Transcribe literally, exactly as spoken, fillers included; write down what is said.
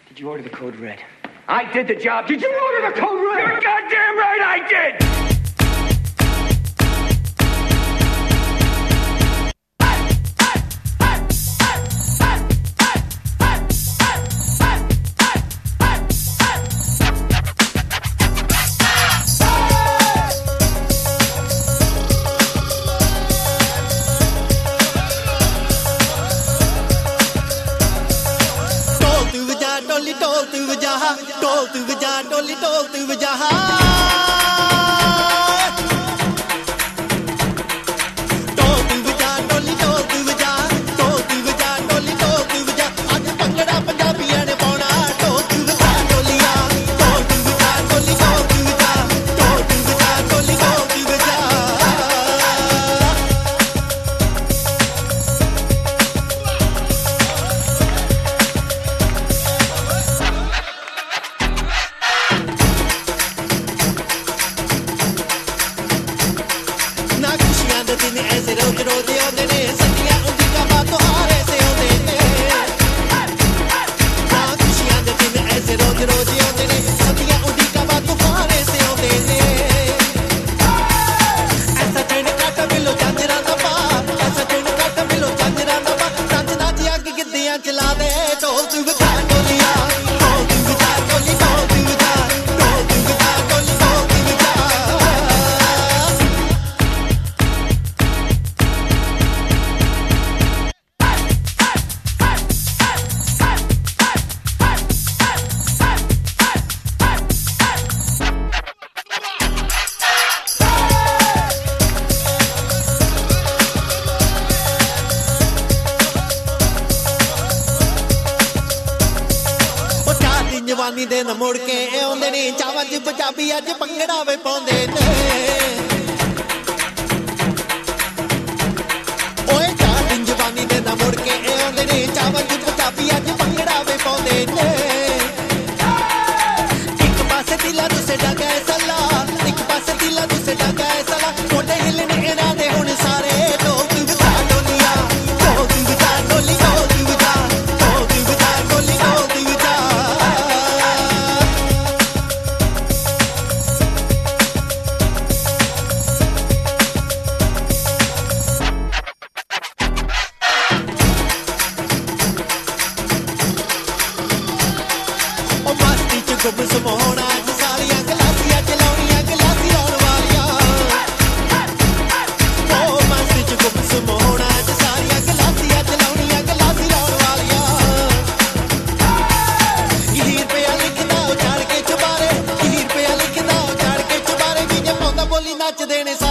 Did you order the code red? I did the job. Did you order the code red? You're goddamn right I did! टोली टोल तू वजा toll तू वजा टोली टोल तू वजा टोल तू वजा टोली टोल तू वजा टोल तू वजा टोली टोल तू वजा अज भंगड़ा पंजाबियां ने पाउणा टोल तू वजा टोलिया टोल तू वजा टोली टोल तू वजा टोल तू वजा टोली टोल तू वजा ऐसे रोज रोज आते ने सदियां उनका बातों हार ऐसे होते ने ना खुशियां दे दिन ऐसे रोज रोज आते ने सदियां उनका बातों हार ऐसे होते ने ऐसा दिन काटा मिलो चांदरा दा पा ऐसा दिन काटा मिलो चांदरा दा पा चांदरा दी अग गिद्दियां चला दे ढोल तू बजा टोलिया ढोल तू बजा टोली ढोल तू बजा ढोल तू बजा टोली ढोल तू बजा जवानी दे न मुड़ के आउंदे ने चावां च पंजाबी अज भंगड़ा वे पाउंदे ने ओए चार दिन जवानी दे न मुड़ के आउंदे ने चावां च पंजाबी अज भंगड़ा वे पाउंदे ने एक पासे दिला दूसरे डागा सला एक पासे दिला दूसरे डागा सला कोडे हिलने इना दे हुण सारे ढोल तू बजा टोलिया ढोल तू बजा टोली ढोल तू बजा ढोल तू बजा टोली ढोल तू बजा गुम समोना च सारियां गलासियां चलाउणियां गलासी लाउण वालियां ओ मस्ती च गुम समोना च सारियां गलासियां चलाउणियां गलासी लाउण वालियां हीर पिया लिखदा उछाड़ के चुबारे हीर पिया लिखदा उछाड़ के चुबारे जियां पौंदा बोली नच देने